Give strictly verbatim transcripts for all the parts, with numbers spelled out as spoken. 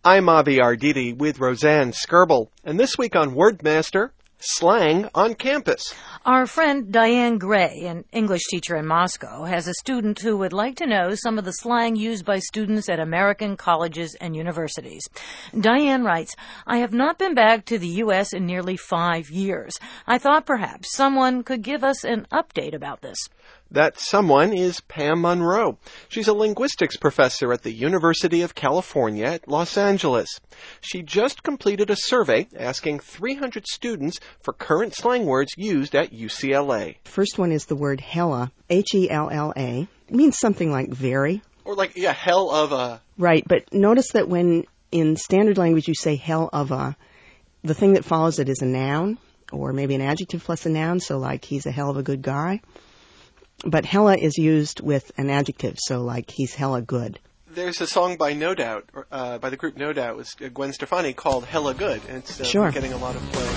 I'm Avi Arditi with Roseanne Skirble, and this week on Wordmaster, slang on campus. Our friend Diane Gray, an English teacher in Moscow, has a student who would like to know some of the slang used by students at American colleges and universities. Diane writes, I have not been back to the U S in nearly five years. I thought perhaps someone could give us an update about this. That someone is Pam Monroe. She's a linguistics professor at the University of California at Los Angeles. She just completed a survey asking three hundred students for current slang words used at U C L A. First one is the word hella, H E L L A. It means something like very. Or like, yeah, hell of a... Right, but notice that when in standard language you say hell of a, the thing that follows it is a noun, or maybe an adjective plus a noun, so like he's a hell of a good guy. But hella is used with an adjective, so like he's hella good. There's a song by No Doubt, uh, by the group No Doubt, with Gwen Stefani, called Hella Good, and it's uh, sure. getting a lot of play.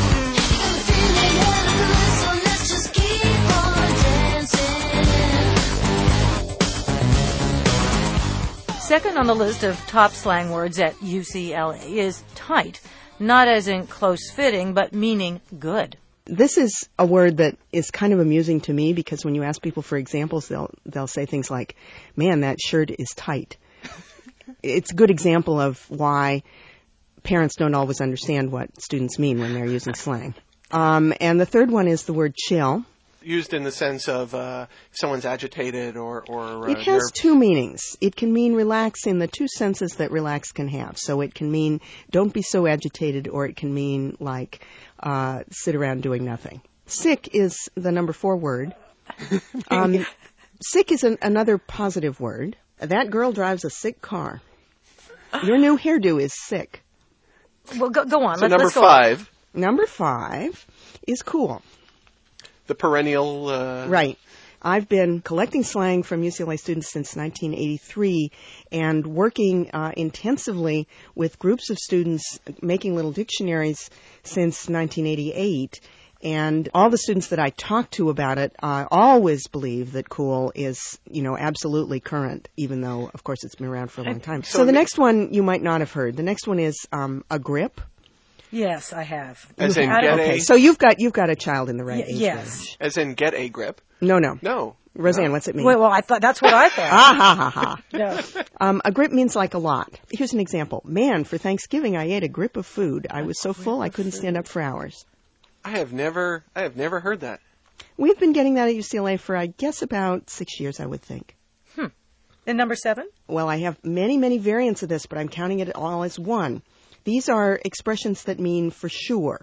Second on the list of top slang words at U C L A is tight, not as in close-fitting, but meaning good. This is a word that is kind of amusing to me because when you ask people for examples, they'll they'll say things like, man, that shirt is tight. It's a good example of why parents don't always understand what students mean when they're using slang. Um, and the third one is the word chill. Used in the sense of uh, if someone's agitated or... or uh, it has nerve- two meanings. It can mean relax in the two senses that relax can have. So it can mean don't be so agitated, or it can mean like uh, sit around doing nothing. Sick is the number four word. Um, sick is an, another positive word. That girl drives a sick car. Your new hairdo is sick. Well, go, go on. So let's, number let's go five. On. Number five is cool. The perennial... Uh... Right. I've been collecting slang from U C L A students since nineteen eighty-three and working uh, intensively with groups of students making little dictionaries since nineteen eighty-eight. And all the students that I talk to about it uh, always believe that cool is, you know, absolutely current, even though, of course, it's been around for a long time. So, so the next one you might not have heard. The next one is um, a grip. Yes, I have. As in get okay, a... so you've got you've got a child in the right y- age yes. range. As in get a grip? No, no. No. Roseanne, no. what's it mean? Wait, well, I thought that's what I thought. ah, ha, ha, ha. No. Um, a grip means like a lot. Here's an example. Man, for Thanksgiving, I ate a grip of food. I was so full I couldn't stand up for hours. I have never, I have never heard that. We've been getting that at U C L A for, I guess, about six years, I would think. Hmm. And number seven? Well, I have many, many variants of this, but I'm counting it all as one. These are expressions that mean for sure.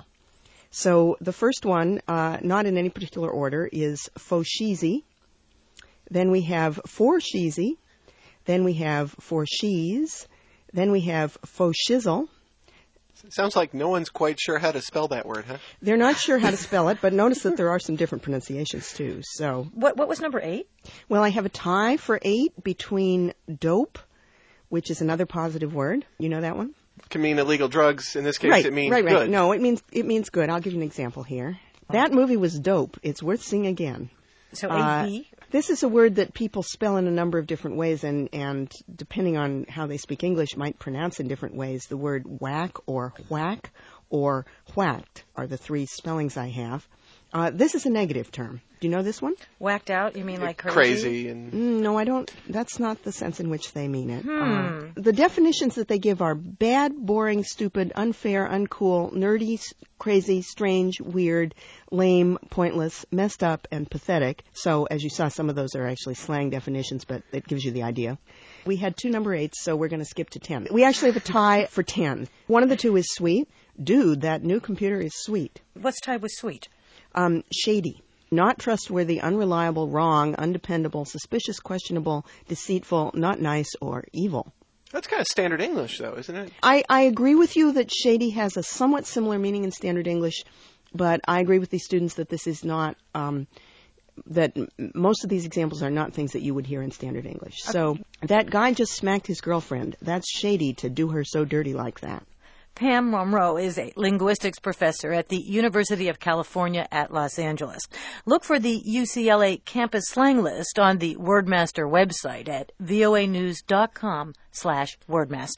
So the first one, uh, not in any particular order, is faux cheesy. Then we have for cheesy. Then we have for cheese. Then we have faux shizzle. Sounds like no one's quite sure how to spell that word, huh? They're not sure how to spell it, but notice that there are some different pronunciations too. So, what what was number eight? Well, I have a tie for eight between dope, which is another positive word. You know that one? Can mean illegal drugs. In this case, right, it means right, right. good. No, it means it means good. I'll give you an example here. That movie was dope. It's worth seeing again. So uh, A B? This is a word that people spell in a number of different ways, and, and depending on how they speak English, might pronounce in different ways. The word whack or whack or whacked are the three spellings I have. Uh, this is a negative term. Do you know this one? Whacked out? You mean like crazy? Crazy and... Mm, no, I don't. That's not the sense in which they mean it. Hmm. Uh, the definitions that they give are bad, boring, stupid, unfair, uncool, nerdy, crazy, strange, weird, lame, pointless, messed up, and pathetic. So, as you saw, some of those are actually slang definitions, but it gives you the idea. We had two number eights, so we're going to skip to ten. We actually have a tie for ten. One of the two is sweet. Dude, that new computer is sweet. What's tied with sweet? Um, shady. Not trustworthy, unreliable, wrong, undependable, suspicious, questionable, deceitful, not nice, or evil. That's kind of standard English, though, isn't it? I, I agree with you that shady has a somewhat similar meaning in standard English, but I agree with these students that this is not, um, that m- most of these examples are not things that you would hear in standard English. Okay. So that guy just smacked his girlfriend. That's shady to do her so dirty like that. Pam Monroe is a linguistics professor at the University of California at Los Angeles. Look for the U C L A campus slang list on the Wordmaster website at voanews.com slash Wordmaster.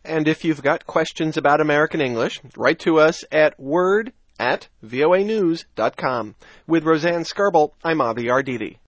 And if you've got questions about American English, write to us at word at voanews dot com. With Roseanne Skirble, I'm Avi Arditi.